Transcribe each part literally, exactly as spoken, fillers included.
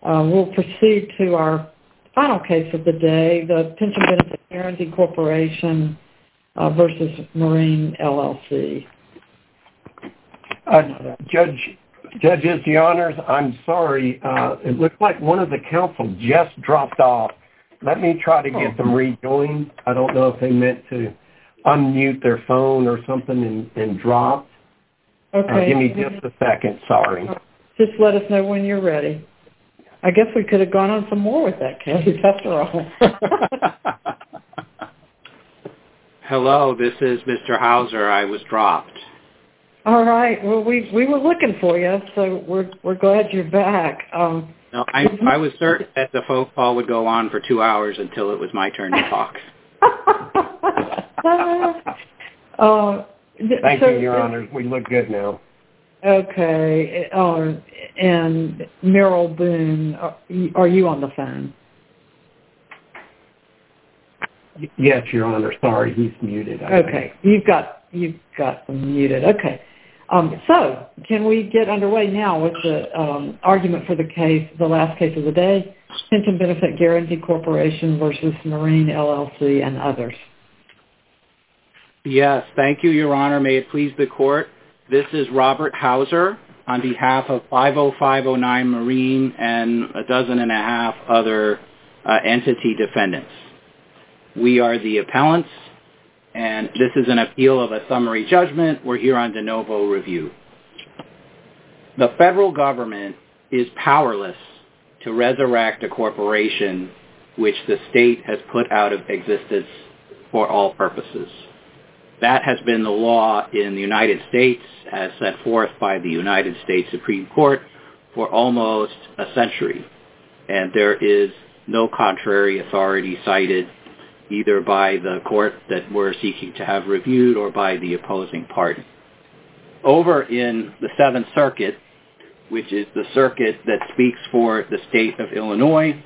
Uh, we'll proceed to our final case of the day, the Pension Benefit Guaranty Corporation uh, versus Marine L L C. Uh, Judge, Judges, the honors, I'm sorry. Uh, it looks like one of the counsel just dropped off. Let me try to get them rejoined. I don't know if they meant to unmute their phone or something and, and drop. Okay. Uh, give me just a second. Sorry. Just let us know when you're ready. I guess we could have gone on some more with that case, after all. Hello, this is Mister Hauser. I was dropped. All right. Well, we we were looking for you, so we're we're glad you're back. Um, no, I I was certain that the phone call would go on for two hours until it was my turn to talk. uh, Thank so, you, Your Honors. We look good now. Okay. Uh, and Merrill Boone, are you on the phone? Yes, Your Honor. Sorry, he's muted. I Okay. think. You've got you've got them muted. Okay. Um, so can we get underway now with the um, argument for the case, the last case of the day, Pension Benefit Guaranty Corporation versus Marine L L C and others? Yes, thank you, Your Honor. May it please the Court. This is Robert Hauser on behalf of five oh five oh nine Marine and a dozen and a half other uh, entity defendants. We are the appellants, and this is an appeal of a summary judgment. We're here on de novo review. The federal government is powerless to resurrect a corporation which the state has put out of existence for all purposes. That has been the law in the United States as set forth by the United States Supreme Court for almost a century. And there is no contrary authority cited either by the court that we're seeking to have reviewed or by the opposing party. Over in the Seventh Circuit, which is the circuit that speaks for the state of Illinois,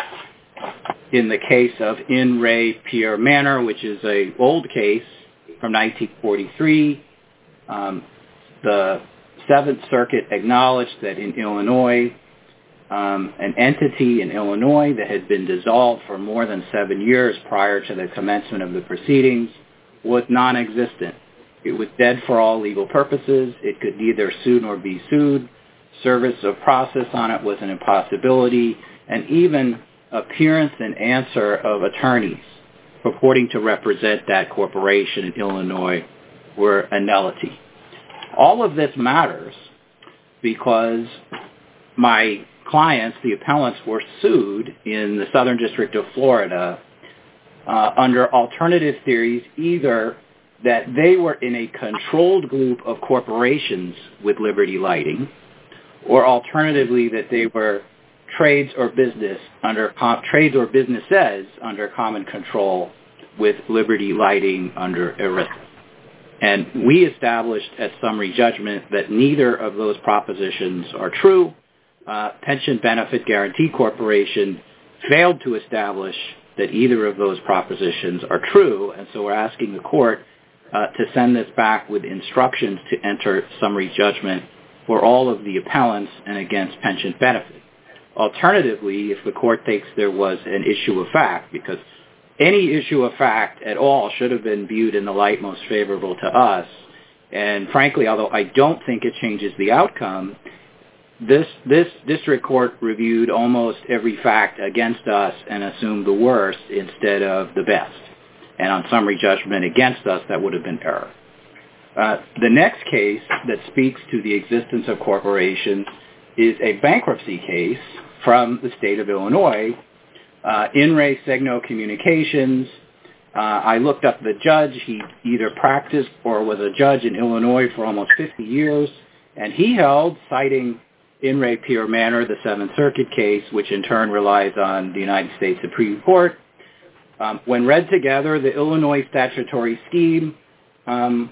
in the case of In Re Pierre Manor, which is an old case from nineteen forty-three, um, the Seventh Circuit acknowledged that in Illinois, um, an entity in Illinois that had been dissolved for more than seven years prior to the commencement of the proceedings was non-existent. It was dead for all legal purposes. It could neither sue nor be sued. Service of process on it was an impossibility, and even appearance and answer of attorneys purporting to represent that corporation in Illinois were a nullity. All of this matters because my clients, the appellants, were sued in the Southern District of Florida uh, under alternative theories, either that they were in a controlled group of corporations with Liberty Lighting, or alternatively that they were trades or business under com- trades or businesses under common control with Liberty Lighting under ERISA. And we established at summary judgment that neither of those propositions are true. Uh, Pension Benefit Guaranty Corporation failed to establish that either of those propositions are true, and so we're asking the court uh, to send this back with instructions to enter summary judgment for all of the appellants and against Pension Benefit. Alternatively, if the court thinks there was an issue of fact, because any issue of fact at all should have been viewed in the light most favorable to us, and frankly, although I don't think it changes the outcome, this this district court reviewed almost every fact against us and assumed the worst instead of the best. And on summary judgment against us, that would have been error. Uh, the next case that speaks to the existence of corporations is a bankruptcy case from the state of Illinois, uh, In Re Signo Communications. Uh, I looked up the judge. He either practiced or was a judge in Illinois for almost fifty years, and he held, citing In Re Pierre Manor, the Seventh Circuit case, which in turn relies on the United States Supreme Court. Um, when read together, the Illinois statutory scheme um,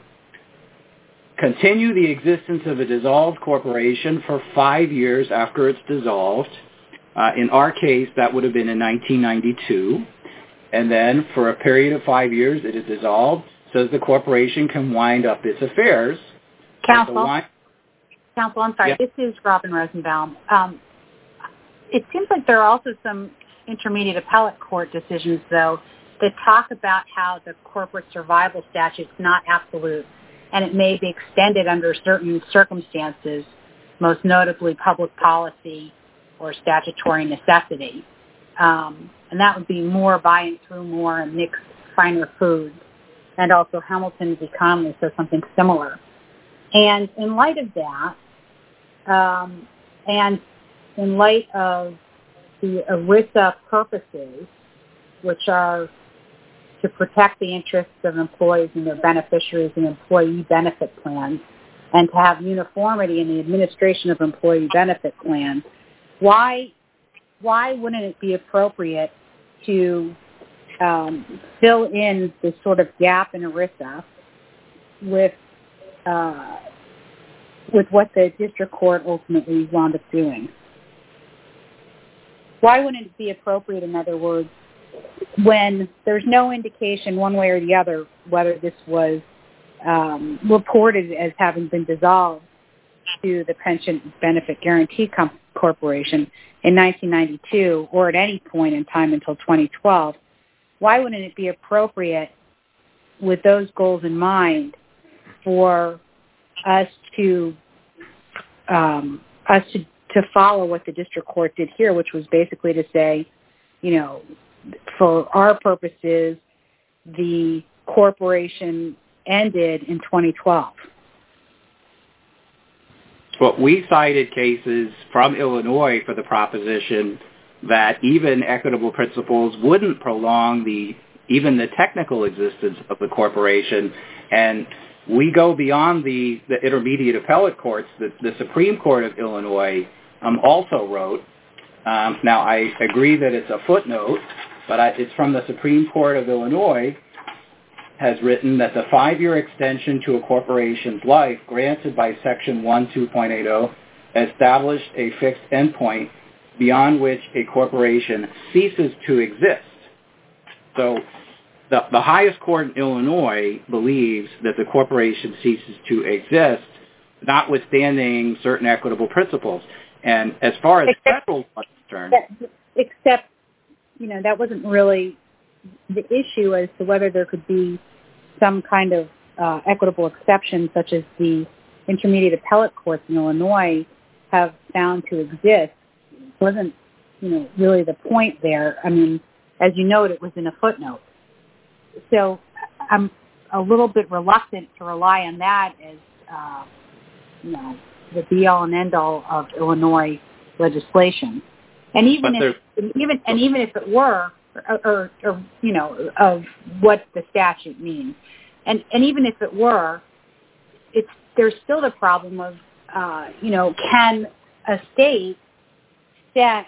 continue the existence of a dissolved corporation for five years after it's dissolved. Uh, in our case, that would have been in nineteen ninety-two. And then for a period of five years, it is dissolved so that the corporation can wind up its affairs. Counsel, wind- Counsel, I'm sorry. Yeah. This is Robin Rosenbaum. Um, it seems like there are also some intermediate appellate court decisions, though, that talk about how the corporate survival statute is not absolute, and it may be extended under certain circumstances, most notably public policy or statutory necessity. Um, and that would be more buying through more and mix finer foods. And also Hamilton's economy says something similar. And in light of that, um, and in light of the ERISA purposes, which are to protect the interests of employees and their beneficiaries and employee benefit plans, and to have uniformity in the administration of employee benefit plans, why why wouldn't it be appropriate to um, fill in this sort of gap in ERISA with uh, with what the district court ultimately wound up doing? Why wouldn't it be appropriate, in other words, when there's no indication one way or the other whether this was um, reported as having been dissolved to the Pension Benefit Guaranty Com- Corporation in nineteen ninety-two or at any point in time until twenty twelve, why wouldn't it be appropriate with those goals in mind for us to um, us to, to follow what the district court did here, which was basically to say, you know, for our purposes, the corporation ended in twenty twelve. Well, we cited cases from Illinois for the proposition that even equitable principles wouldn't prolong the even the technical existence of the corporation, and we go beyond the, the intermediate appellate courts. The, the Supreme Court of Illinois um, also wrote. Um, now, I agree that it's a footnote, but I, it's from the Supreme Court of Illinois, has written that the five-year extension to a corporation's life granted by Section one two point eighty established a fixed endpoint beyond which a corporation ceases to exist. So the, the highest court in Illinois believes that the corporation ceases to exist, notwithstanding certain equitable principles. And as far as except, federal law is concerned... Except, you know, that wasn't really the issue as to whether there could be some kind of uh, equitable exception, such as the intermediate appellate courts in Illinois have found to exist. It wasn't, you know, really the point there. I mean, as you noted, it was in a footnote. So I'm a little bit reluctant to rely on that as, uh, you know, the be-all and end-all of Illinois legislation. And even if, even and even if it were, or, or, or you know, of what the statute means, and and even if it were, it's there's still the problem of, uh, you know, can a state set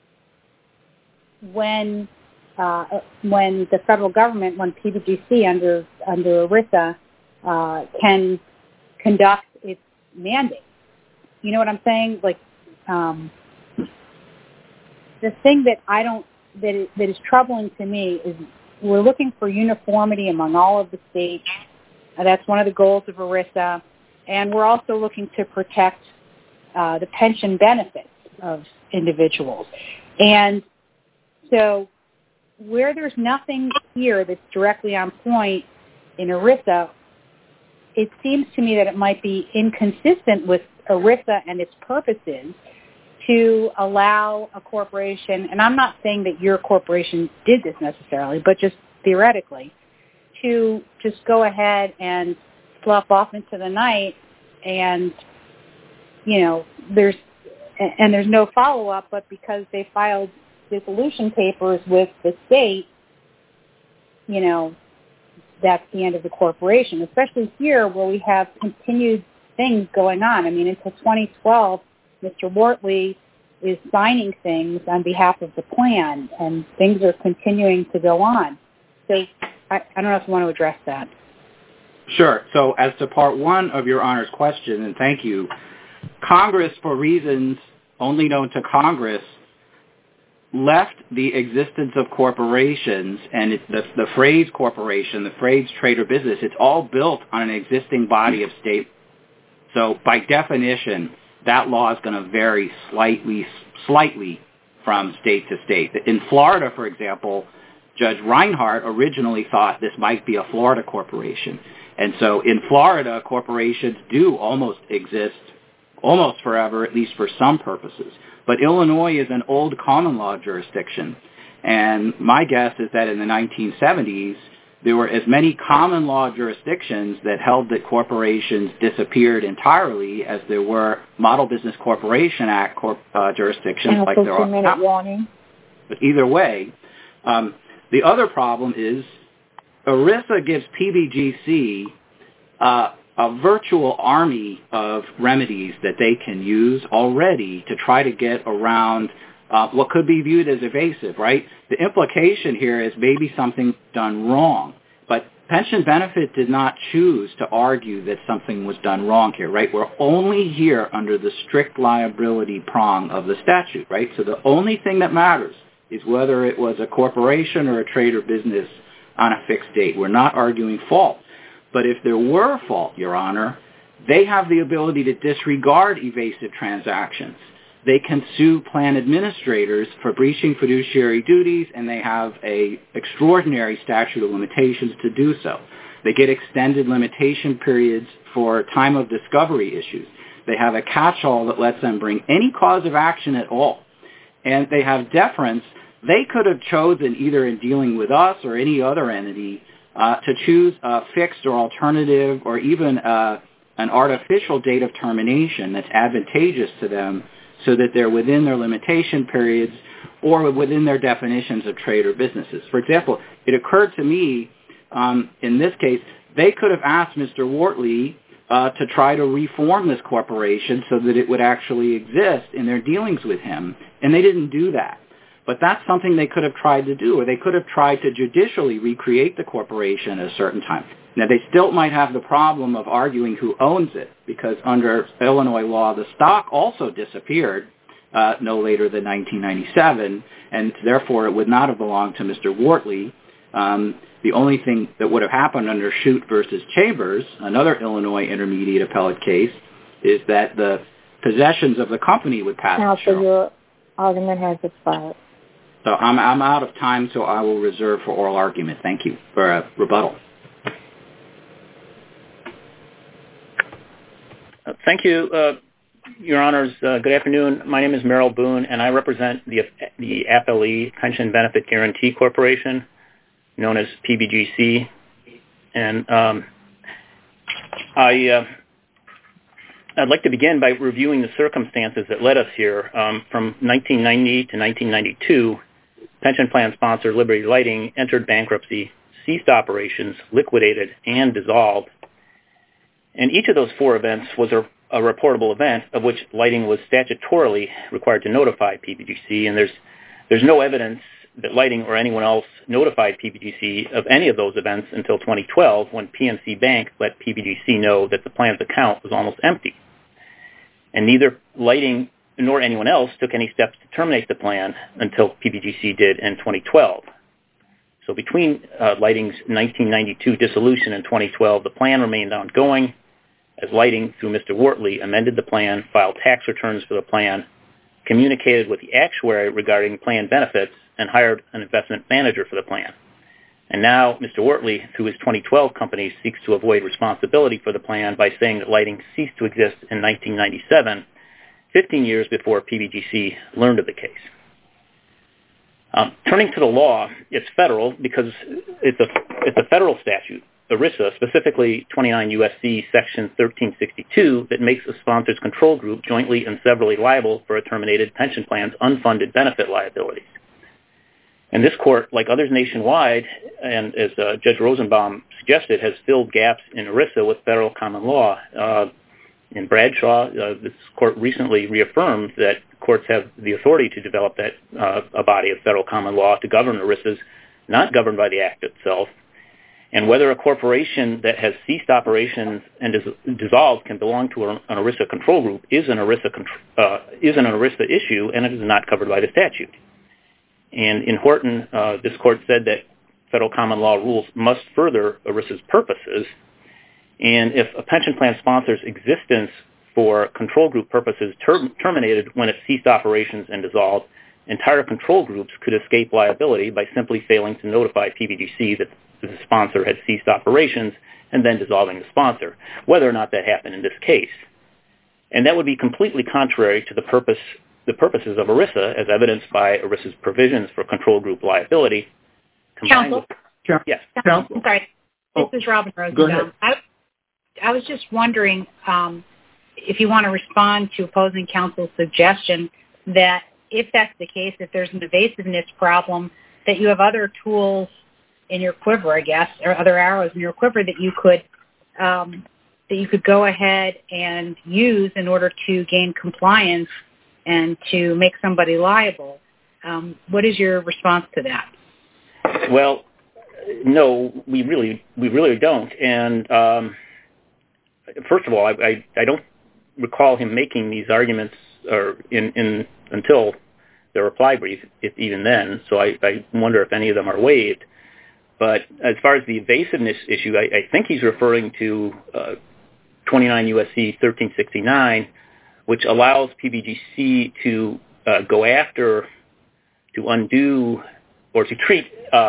when uh, when the federal government, when P B G C under under ERISA uh, can conduct its mandate? You know what I'm saying? Like, um, the thing that I don't, that is, that is troubling to me is we're looking for uniformity among all of the states. Uh, that's one of the goals of ERISA. And we're also looking to protect uh, the pension benefits of individuals. And so where there's nothing here that's directly on point in ERISA, it seems to me that it might be inconsistent with ERISA and its purposes to allow a corporation, and I'm not saying that your corporation did this necessarily, but just theoretically, to just go ahead and slough off into the night and, you know, there's, and there's no follow-up, but because they filed dissolution papers with the state, you know, that's the end of the corporation, especially here where we have continued things going on. I mean, until twenty twelve, Mister Wortley is signing things on behalf of the plan, and things are continuing to go on. So I, I don't know if you want to address that. Sure. So as to part one of Your Honor's question, and thank you, Congress, for reasons only known to Congress, left the existence of corporations, and it, the, the phrase corporation, the phrase trade or business, it's all built on an existing body of state. So by definition, that law is going to vary slightly, slightly from state to state. In Florida, for example, Judge Reinhart originally thought this might be a Florida corporation. And so in Florida, corporations do almost exist almost forever, at least for some purposes. But Illinois is an old common law jurisdiction. And my guess is that in the nineteen seventies, there were as many common law jurisdictions that held that corporations disappeared entirely as there were Model Business Corporation Act corp, uh, jurisdictions like there are now. Warning. But either way, um, the other problem is ERISA gives P B G C uh, a virtual army of remedies that they can use already to try to get around uh, what could be viewed as evasive, right? The implication here is maybe something done wrong, but Pension Benefit did not choose to argue that something was done wrong here, right? We're only here under the strict liability prong of the statute, right? So the only thing that matters is whether it was a corporation or a trade or business on a fixed date. We're not arguing fault. But if there were fault, Your Honor, they have the ability to disregard evasive transactions. They can sue plan administrators for breaching fiduciary duties, and they have an extraordinary statute of limitations to do so. They get extended limitation periods for time of discovery issues. They have a catch-all that lets them bring any cause of action at all. And they have deference. They could have chosen, either in dealing with us or any other entity, uh, to choose a fixed or alternative or even uh, an artificial date of termination that's advantageous to them so that they're within their limitation periods or within their definitions of trade or businesses. For example, it occurred to me um, in this case, they could have asked Mister Wortley uh, to try to reform this corporation so that it would actually exist in their dealings with him, and they didn't do that. But that's something they could have tried to do, or they could have tried to judicially recreate the corporation at a certain time. Now, they still might have the problem of arguing who owns it, because under Illinois law, the stock also disappeared uh, no later than nineteen ninety-seven, and therefore it would not have belonged to Mister Wortley. Um, the only thing that would have happened under Shute versus Chambers, another Illinois intermediate appellate case, is that the possessions of the company would pass. Now, so your argument has expired. So I'm, I'm out of time, so I will reserve for oral argument. Thank you for a rebuttal. Uh, thank you, uh, Your Honors. Uh, good afternoon. My name is Merrill Boone, and I represent the the F L E Pension Benefit Guarantee Corporation, known as P B G C. And um, I, uh, I'd like to begin by reviewing the circumstances that led us here. Um, from nineteen ninety to nineteen ninety-two, pension plan sponsor Liberty Lighting entered bankruptcy, ceased operations, liquidated, and dissolved. And each of those four events was a, a reportable event of which Lighting was statutorily required to notify P B G C, and there's there's no evidence that Lighting or anyone else notified P B G C of any of those events until twenty twelve, when P N C Bank let P B G C know that the plan's account was almost empty. And neither Lighting nor anyone else took any steps to terminate the plan until P B G C did in twenty twelve. So between uh, Lighting's nineteen ninety-two dissolution and twenty twelve, the plan remained ongoing, as Lighting, through Mister Wortley, amended the plan, filed tax returns for the plan, communicated with the actuary regarding plan benefits, and hired an investment manager for the plan. And now Mister Wortley, through his twenty twelve company, seeks to avoid responsibility for the plan by saying that Lighting ceased to exist in nineteen ninety-seven, fifteen years before P B G C learned of the case. Um, turning to the law, it's federal because it's a, it's a federal statute, ERISA, specifically twenty-nine U S C Section thirteen sixty-two, that makes a sponsor's control group jointly and severally liable for a terminated pension plan's unfunded benefit liabilities. And this court, like others nationwide, and as uh, Judge Rosenbaum suggested, has filled gaps in ERISA with federal common law. Uh, in Bradshaw, uh, this court recently reaffirmed that courts have the authority to develop that uh, a body of federal common law to govern ERISAs, not governed by the Act itself. And whether a corporation that has ceased operations and is dissolved can belong to an ERISA control group is an ERISA uh, is an ERISA issue, and it is not covered by the statute. And in Horton, uh, this court said that federal common law rules must further ERISA's purposes. And if a pension plan sponsor's existence for control group purposes ter- terminated when it ceased operations and dissolved, entire control groups could escape liability by simply failing to notify P B G C that the sponsor had ceased operations and then dissolving the sponsor, whether or not that happened in this case. And that would be completely contrary to the purpose, the purposes of ERISA, as evidenced by ERISA's provisions for control group liability. Counsel? With, yes. Counsel? I'm sorry. This oh, is Robin Rosenbaum. Go ahead. I, I was just wondering um, if you want to respond to opposing counsel's suggestion that if that's the case, if there's an evasiveness problem, that you have other tools in your quiver, I guess, or other arrows in your quiver that you could um, that you could go ahead and use in order to gain compliance and to make somebody liable. Um, what is your response to that? Well, no, we really we really don't. And um, first of all, I, I, I don't recall him making these arguments or in, in until the reply brief, if even then. So I, I wonder if any of them are waived. But as far as the evasiveness issue, I, I think he's referring to uh, twenty-nine U S C thirteen sixty-nine, which allows P B G C to uh, go after, to undo, or to treat uh,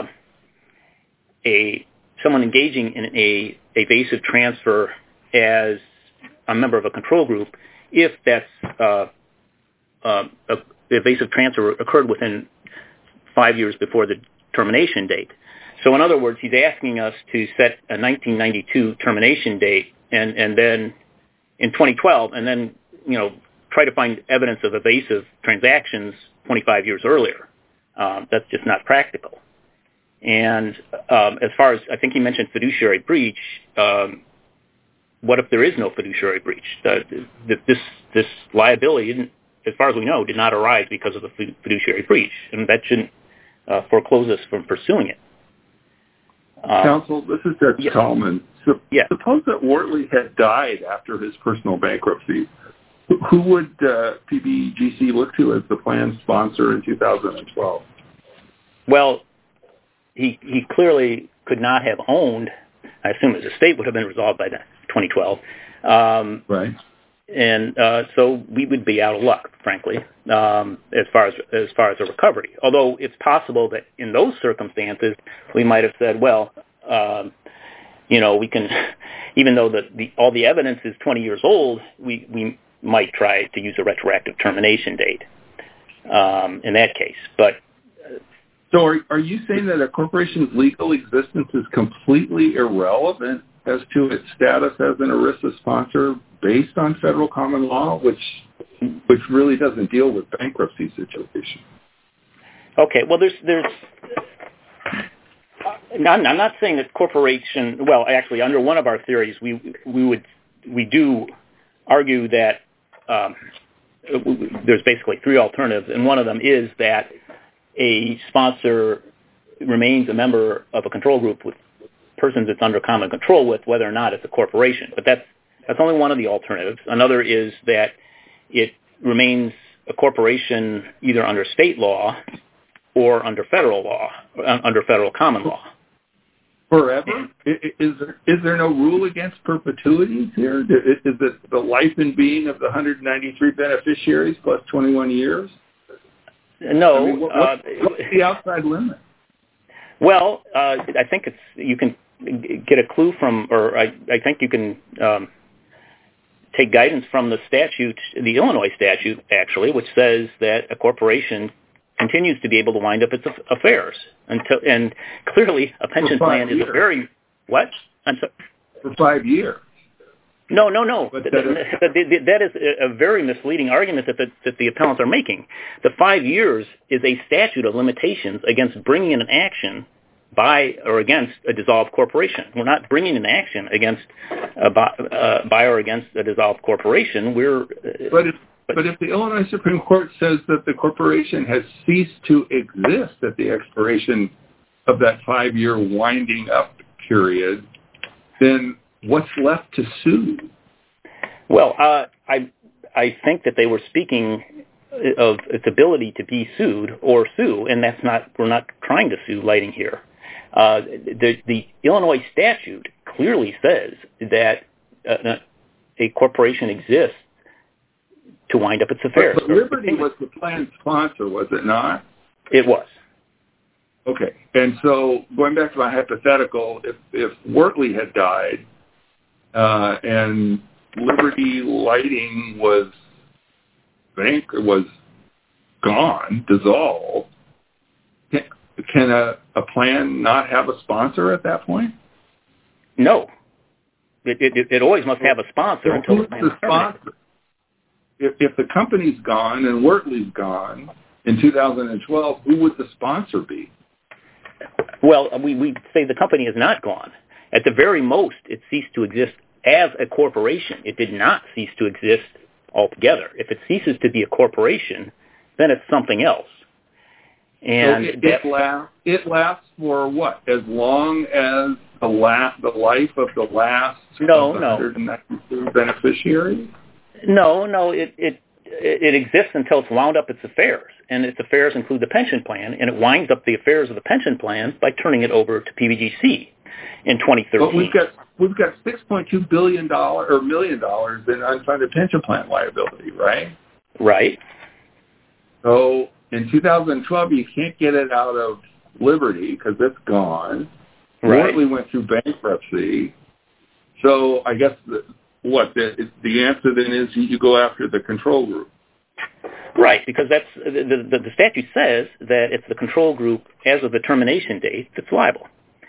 a someone engaging in a evasive transfer as a member of a control group if that's uh, uh, a evasive transfer occurred within five years before the termination date. So in other words, he's asking us to set a nineteen ninety-two termination date and, and then in twenty twelve, and then, you know, try to find evidence of evasive transactions twenty-five years earlier. Um, that's just not practical. And um, as far as, I think he mentioned fiduciary breach, um, what if there is no fiduciary breach? Uh, this, this liability, didn't, as far as we know, did not arise because of the fiduciary breach, and that shouldn't uh, foreclose us from pursuing it. Um, Counsel, this is Judge yes. Tallman. So, yes. Suppose that Wortley had died after his personal bankruptcy. Who would uh, P B G C look to as the plan sponsor in two thousand twelve? Well, he he clearly could not have owned. I assume his estate would have been resolved by twenty twelve. Um, right. And uh, so we would be out of luck, frankly, um, as far as as far as a recovery. Although it's possible that in those circumstances we might have said, well, um, you know, we can, even though the, the all the evidence is twenty years old, we we might try to use a retroactive termination date um, in that case. But so, are are you saying that a corporation's legal existence is completely irrelevant as to its status as an ERISA sponsor based on federal common law, which which really doesn't deal with bankruptcy situations? Okay, well, there's there's. I'm, I'm not saying that corporation. Well, actually, under one of our theories, we we would we do argue that um, there's basically three alternatives, and one of them is that a sponsor remains a member of a control group with persons it's under common control with, whether or not it's a corporation. But that's that's only one of the alternatives. Another is that it remains a corporation either under state law or under federal law, under federal common law. Forever? Is there, is there no rule against perpetuities here? Is it the life and being of the one hundred ninety-three beneficiaries plus twenty-one years? No. I mean, what, what, what's the outside limit? Well, uh, I think it's you can get a clue from, or I, I think you can um, take guidance from the statute, the Illinois statute, actually, which says that a corporation continues to be able to wind up its affairs until, and clearly a pension plan is years. a very what? I'm sorry. For five years. No, no, no. But that, that, is, that is a very misleading argument that the, that the appellants are making. The five years is a statute of limitations against bringing an action by or against a dissolved corporation. We're not bringing an action against a by, uh, by or against a dissolved corporation. We're uh, but if but, but if the Illinois Supreme Court says that the corporation has ceased to exist at the expiration of that five-year winding up period, then what's left to sue? Well, uh, I I think that they were speaking of its ability to be sued or sue, and that's not we're not trying to sue Lighting here. Uh, the the Illinois statute clearly says that uh, a corporation exists to wind up its affairs. But, but Liberty was the plan sponsor, was it not? It was. Okay. And so going back to my hypothetical, if, if Wortley had died uh, and Liberty Lighting was bank was gone, dissolved, can, can a, a plan not have a sponsor at that point? No. It, it, it always must have a sponsor well, until who's the, the sponsor. If, if the company's gone and Wortley's gone in two thousand twelve, who would the sponsor be? Well, we, we say the company is not gone. At the very most, it ceased to exist as a corporation. It did not cease to exist altogether. If it ceases to be a corporation, then it's something else. And so it, it, lasts, it lasts for what? As long as the, la- the life of the last no, of the no. one hundred ninety-two beneficiaries? No, no. It, it it exists until it's wound up its affairs, and its affairs include the pension plan, and it winds up the affairs of the pension plan by turning it over to P B G C in twenty thirteen. But we've got we've got six point two billion dollars or million dollars in unfunded pension plan liability, right? Right. So in two thousand twelve, you can't get it out of Liberty because it's gone. Right. Wortley went through bankruptcy. So I guess the, what the, the answer then is you go after the control group. Right, because that's the, the, the statute says that it's the control group as of the termination date that's liable.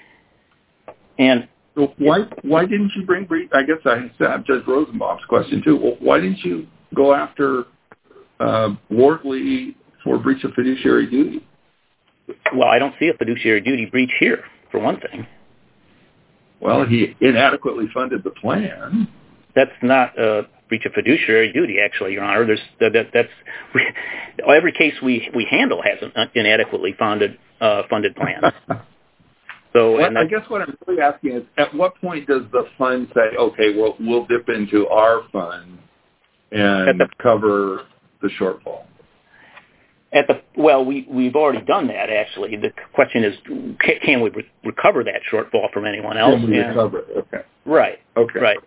And so why why didn't you bring? I guess I said Judge Rosenbaum's question too. Well, why didn't you go after uh, Wortley for breach of fiduciary duty? Well, I don't see a fiduciary duty breach here, for one thing. Well, he inadequately funded the plan. That's not a breach of fiduciary duty, actually, Your Honor. There's that, that that's we, every case we we handle has an inadequately funded uh, funded plan. So, well, and I guess what I'm really asking is, at what point does the fund say, "Okay, well, we'll dip into our fund and the, cover the shortfall"? At the well, we we've already done that. Actually, the question is, can, can we re- recover that shortfall from anyone else? Can we and, recover it? Okay. Right. Okay. Right.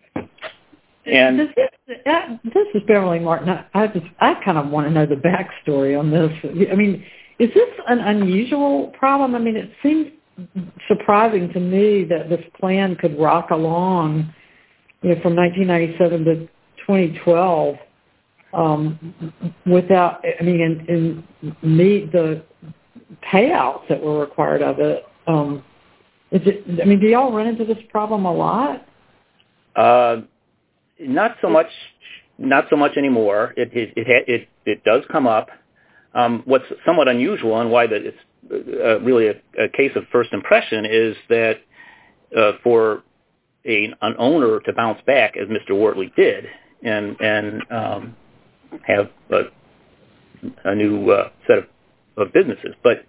And this, this is Beverly Martin. I, I just I kind of want to know the backstory on this. I mean, is this an unusual problem? I mean, it seems surprising to me that this plan could rock along, you know, from nineteen ninety-seven to twenty twelve um, without, I mean, and, and meet the payouts that were required of it. Um, is it? I mean, do y'all run into this problem a lot? Uh. Not so much, not so much anymore. It it it it, it does come up. Um, what's somewhat unusual and why that it's uh, really a, a case of first impression is that uh, for a, an owner to bounce back, as Mister Wortley did, and and um, have a, a new uh, set of, of businesses, but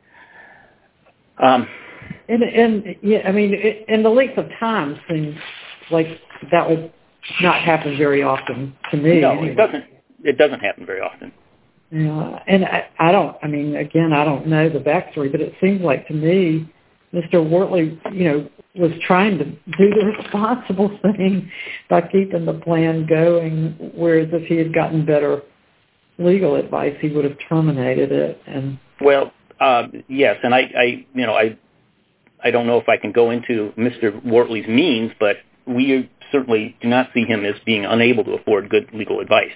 um, and and yeah, I mean, it, and the length of time seems like that would not happen very often to me. No, anyway. it doesn't. It doesn't happen very often. Yeah, and I, I don't. I mean, again, I don't know the backstory, but it seems like to me, Mister Wortley, you know, was trying to do the responsible thing by keeping the plan going. Whereas if he had gotten better legal advice, he would have terminated it. And well, uh, yes, and I, I, you know, I, I don't know if I can go into Mister Wortley's means, but we certainly do not see him as being unable to afford good legal advice.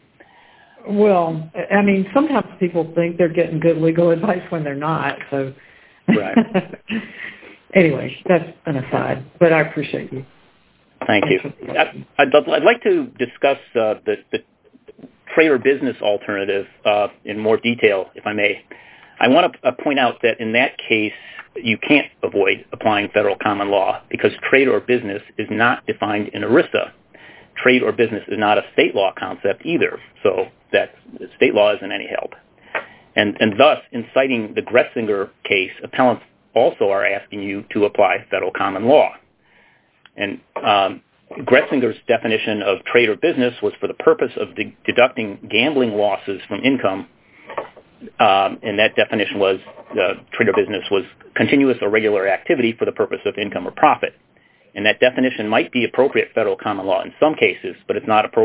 Well, I mean, sometimes people think they're getting good legal advice when they're not. So, right. Anyway, that's an aside, but I appreciate you. Thank you. I, I'd, I'd like to discuss uh, the, the trade or business alternative uh, in more detail, if I may. I want to uh, point out that in that case, you can't avoid applying federal common law because trade or business is not defined in ERISA. Trade or business is not a state law concept either, so that state law isn't any help. And, and thus, in citing the Gretzinger case, appellants also are asking you to apply federal common law. And um, Gretzinger's definition of trade or business was for the purpose of de- deducting gambling losses from income. Um, and that definition was uh, trade or business was continuous or regular activity for the purpose of income or profit. And that definition might be appropriate federal common law in some cases, but it's not appropriate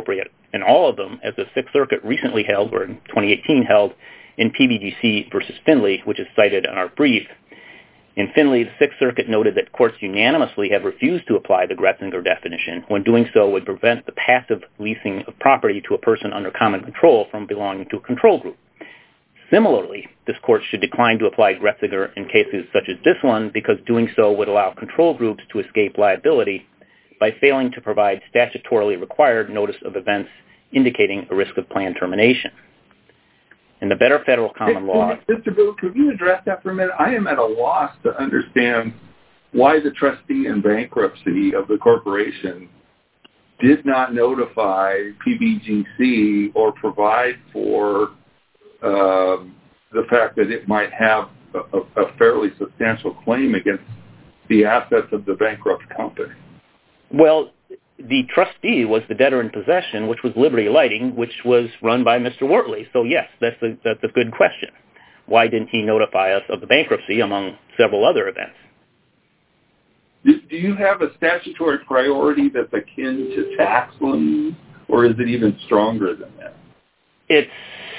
and all of them, as the Sixth Circuit recently held, or in twenty eighteen held, in P B G C versus Finley, which is cited in our brief. In Finley, the Sixth Circuit noted that courts unanimously have refused to apply the Gretzinger definition when doing so would prevent the passive leasing of property to a person under common control from belonging to a control group. Similarly, this court should decline to apply Gretzinger in cases such as this one because doing so would allow control groups to escape liability by failing to provide statutorily required notice of events indicating a risk of planned termination. In the better federal common law... Mister Booth, could you address that for a minute? I am at a loss to understand why the trustee in bankruptcy of the corporation did not notify P B G C or provide for uh, the fact that it might have a, a fairly substantial claim against the assets of the bankrupt company. Well, the trustee was the debtor in possession, which was Liberty Lighting, which was run by Mister Wortley. So, yes, that's a, that's a good question. Why didn't he notify us of the bankruptcy among several other events? Do, do you have a statutory priority that's akin to tax liens, or is it even stronger than that? It's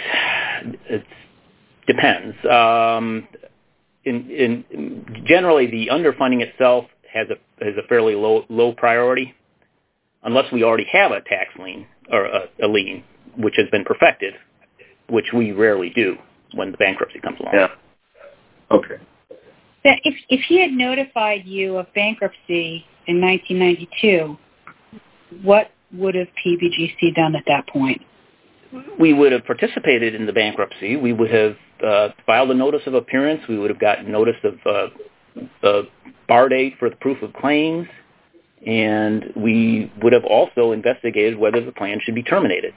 it depends. Um, in, in generally, the underfunding itself has a has a fairly low low priority, unless we already have a tax lien or a, a lien which has been perfected, which we rarely do when the bankruptcy comes along. Yeah. Okay. If if he had notified you of bankruptcy in nineteen ninety-two, what would have P B G C done at that point? We would have participated in the bankruptcy. We would have uh, filed a notice of appearance. We would have gotten notice of uh, the bar date for the proof of claims, and we would have also investigated whether the plan should be terminated.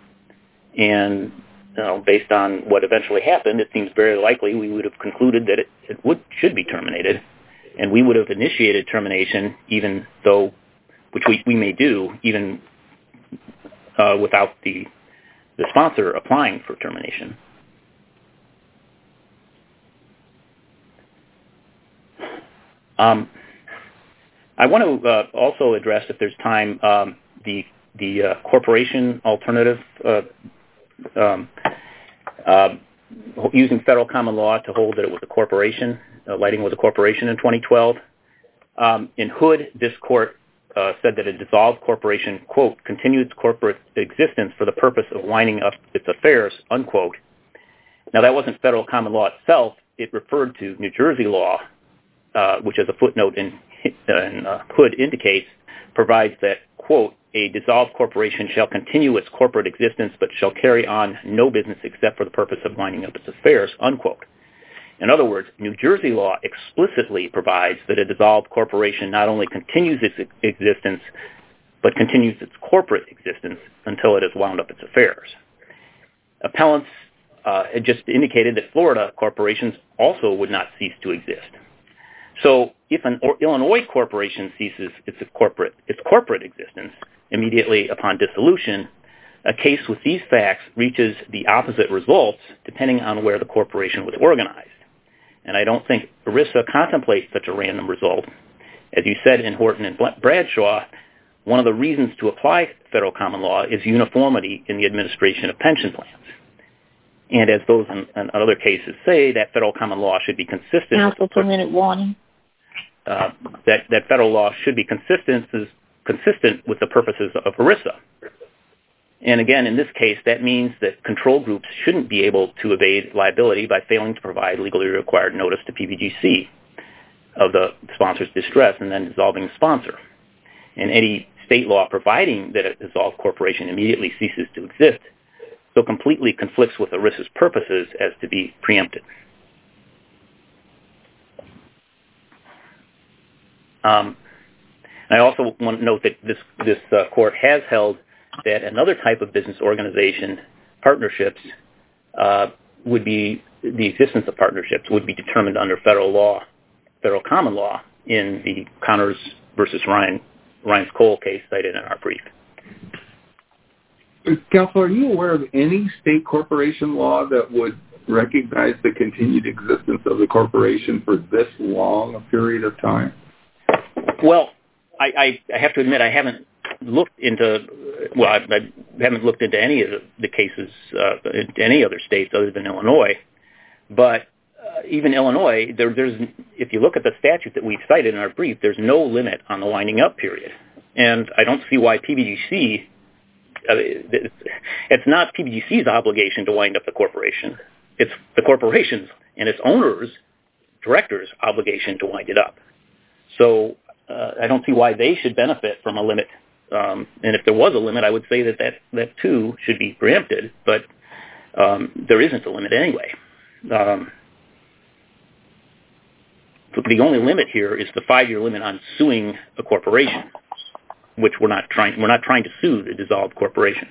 And you know, based on what eventually happened, it seems very likely we would have concluded that it, it would should be terminated, and we would have initiated termination, even though, which we, we may do, even uh, without the the sponsor applying for termination. Um, I want to uh, also address, if there's time, um, the the uh, corporation alternative, uh, um, uh, using federal common law to hold that it was a corporation. Uh, Lighting was a corporation in twenty twelve. Um, in Hood, this court uh, said that a dissolved corporation, quote, continued its corporate existence for the purpose of winding up its affairs, unquote. Now, that wasn't federal common law itself. It referred to New Jersey law, uh, which, as a footnote in, in uh, Hood indicates, provides that, quote, a dissolved corporation shall continue its corporate existence but shall carry on no business except for the purpose of winding up its affairs, unquote. In other words, New Jersey law explicitly provides that a dissolved corporation not only continues its existence, but continues its corporate existence until it has wound up its affairs. Appellants uh, had just indicated that Florida corporations also would not cease to exist. So if an Illinois corporation ceases its corporate, its corporate existence immediately upon dissolution, a case with these facts reaches the opposite results depending on where the corporation was organized. And I don't think ERISA contemplates such a random result. As you said in Horton and Bradshaw, one of the reasons to apply federal common law is uniformity in the administration of pension plans. And as those in, in other cases say, that federal common law should be consistent. Counsel, per minute warning. Uh, that, that federal law should be consistent, is consistent with the purposes of ERISA. And again, in this case, that means that control groups shouldn't be able to evade liability by failing to provide legally required notice to P B G C of the sponsor's distress and then dissolving the sponsor. And any state law providing that a dissolved corporation immediately ceases to exist so completely conflicts with ERISA's purposes as to be preempted. Um, I also want to note that this, this uh, court has held that another type of business organization, partnerships, uh, would be, the existence of partnerships would be determined under federal law, federal common law, in the Connors versus Ryan, Ryan's Cole case cited in our brief. Counsel, are you aware of any state corporation law that would recognize the continued existence of the corporation for this long a period of time? Well, I, I, I have to admit I haven't looked into, well, I, I haven't looked into any of the, the cases uh, in any other states other than Illinois, but uh, even Illinois, there, there's, if you look at the statute that we've cited in our brief, there's no limit on the winding up period. And I don't see why P B G C, uh, it's not P B G C's obligation to wind up the corporation. It's the corporation's and its owners, directors' obligation to wind it up. So uh, I don't see why they should benefit from a limit. Um, and if there was a limit, I would say that that, that too should be preempted, but um, there isn't a limit anyway. Um, the only limit here is the five-year limit on suing a corporation, which we're not trying. We're not trying to sue the dissolved corporation.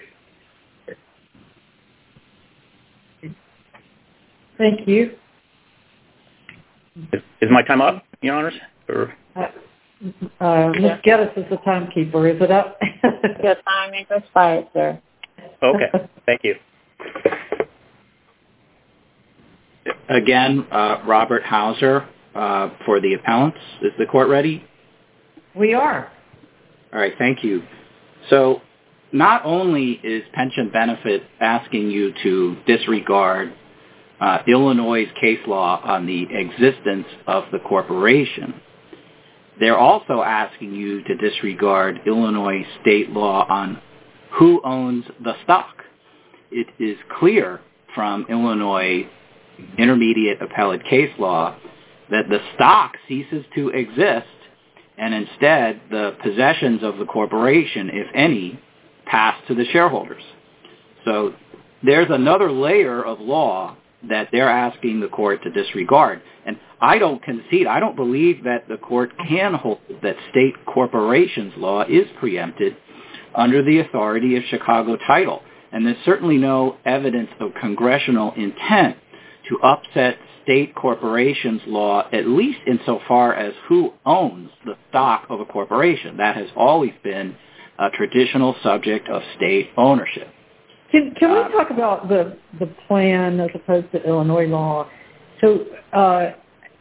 Thank you. Is, is my time up, Your Honors? Or? Uh, uh, Miz Geddes is the timekeeper. Is it up? Your time is expired, sir. Okay. Thank you. Again, uh, Robert Hauser uh, for the appellants. Is the court ready? We are. All right, thank you. So not only is Pension Benefit asking you to disregard uh, Illinois' case law on the existence of the corporation, they're also asking you to disregard Illinois state law on who owns the stock. It is clear from Illinois intermediate appellate case law that the stock ceases to exist, and instead the possessions of the corporation, if any, pass to the shareholders. So there's another layer of law that they're asking the court to disregard. And I don't concede, I don't believe that the court can hold that state corporations law is preempted under the authority of Chicago title. And there's certainly no evidence of congressional intent to upset state corporations law, at least insofar as who owns the stock of a corporation. That has always been a traditional subject of state ownership. Can, can we talk about the, the plan as opposed to Illinois law? So, uh,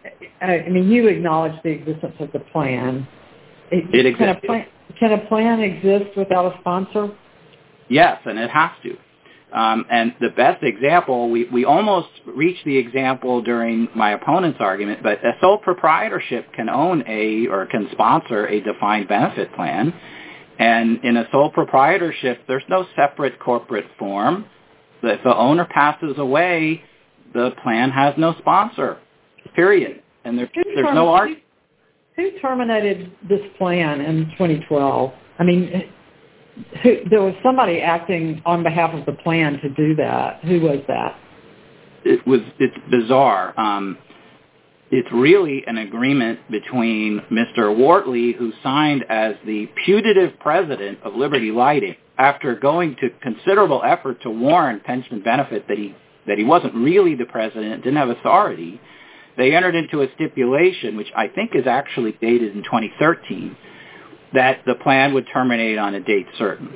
I mean, you acknowledge the existence of the plan. It, it exists. Can a, plan, can a plan exist without a sponsor? Yes, and it has to. Um, and the best example, we, we almost reached the example during my opponent's argument, but a sole proprietorship can own a or can sponsor a defined benefit plan. And in a sole proprietorship, there's no separate corporate form. If the owner passes away, the plan has no sponsor, period. And there, there's term- no argument. Who terminated this plan in twenty twelve? I mean, who, there was somebody acting on behalf of the plan to do that. Who was that? It was. It's bizarre. Um, it's really an agreement between Mister Wortley, who signed as the putative president of Liberty Lighting, after going to considerable effort to warn Pension Benefit that he that he wasn't really the president, didn't have authority. They entered into a stipulation, which I think is actually dated in twenty thirteen, that the plan would terminate on a date certain.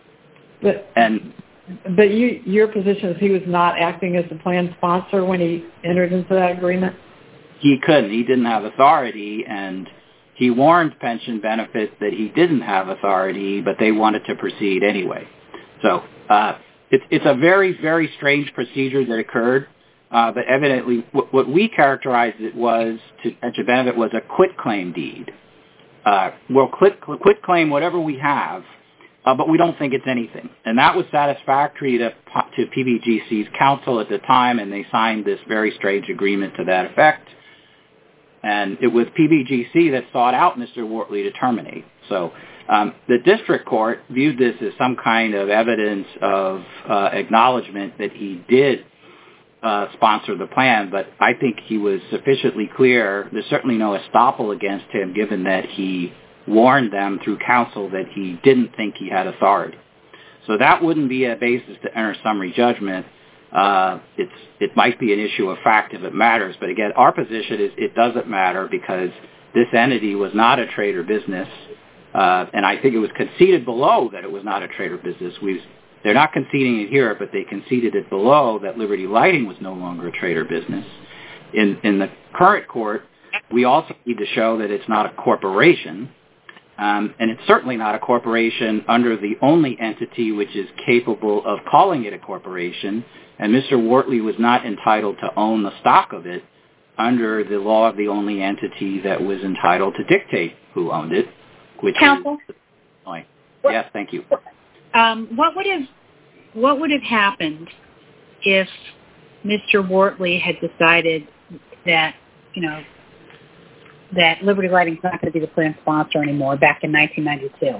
But, and but you, your position is he was not acting as the plan sponsor when he entered into that agreement? He couldn't. He didn't have authority, and he warned Pension Benefit that he didn't have authority, but they wanted to proceed anyway. So uh, it's, it's a very, very strange procedure that occurred. Uh, but evidently, what, what we characterized it was to Pension Benefit was a quitclaim deed. Uh, we'll quit, quit claim whatever we have, uh, but we don't think it's anything. And that was satisfactory to, to P B G C's counsel at the time, and they signed this very strange agreement to that effect. And it was P B G C that sought out Mister Wortley to terminate. So um, the district court viewed this as some kind of evidence of uh, acknowledgement that he did Uh, sponsor the plan, but I think he was sufficiently clear. There's certainly no estoppel against him, given that he warned them through counsel that he didn't think he had authority. So that wouldn't be a basis to enter summary judgment. Uh, it's it might be an issue of fact if it matters, but again, our position is it doesn't matter because this entity was not a trade or business, uh, and I think it was conceded below that it was not a trade or business. We've They're not conceding it here, but they conceded it below that Liberty Lighting was no longer a trade or business. In in the current court, we also need to show that it's not a corporation. Um, and it's certainly not a corporation under the only entity which is capable of calling it a corporation. And Mister Wortley was not entitled to own the stock of it under the law of the only entity that was entitled to dictate who owned it, which Counsel? is Illinois. Yes, thank you. Um, what would have what would have happened if Mister Wortley had decided that, you know, that Liberty Lighting is not going to be the plan sponsor anymore back in nineteen ninety-two?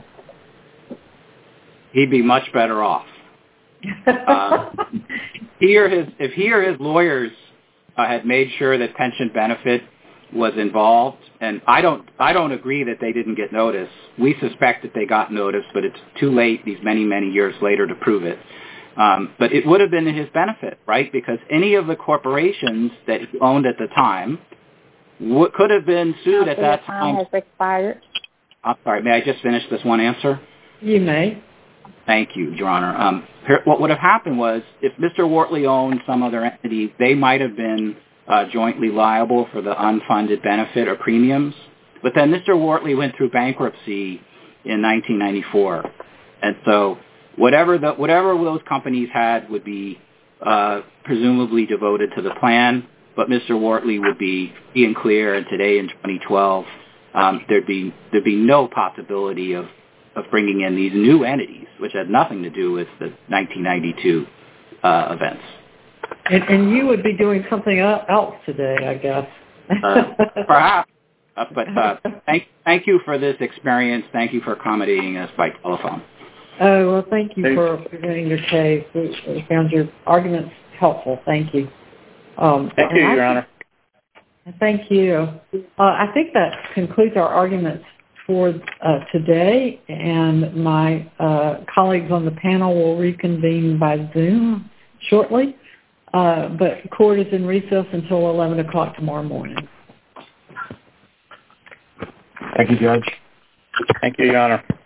He'd be much better off. uh, he or his, if he or his lawyers uh, had made sure that pension benefit was involved, and I don't, I don't agree that they didn't get notice. We suspect that they got notice, but it's too late these many, many years later to prove it. Um, but it would have been to his benefit, right? Because any of the corporations that he owned at the time w- could have been sued After at that time. time. Has expired. I'm sorry, may I just finish this one answer? You may. Thank you, Your Honor. Um, here, what would have happened was if Mister Wortley owned some other entity, they might have been uh, jointly liable for the unfunded benefit or premiums. But then Mister Wortley went through bankruptcy in nineteen ninety-four. And so whatever the, whatever those companies had would be uh, presumably devoted to the plan, but Mister Wortley would be free and clear, and today in twenty twelve, um, there'd be there'd be no possibility of of bringing in these new entities, which had nothing to do with the nineteen ninety-two uh, events. And, and you would be doing something else today, I guess. uh, perhaps. Uh, but uh, thank, thank you for this experience. Thank you for accommodating us by telephone. Oh, well, thank you Thanks. for presenting your case. We, we found your arguments helpful. Thank you. Um, Thank you, Your I, Honor. Thank you. Uh, I think that concludes our arguments for uh, today, and my uh, colleagues on the panel will reconvene by Zoom shortly. Uh, but court is in recess until eleven o'clock tomorrow morning. Thank you, Judge. Thank you, Your Honor.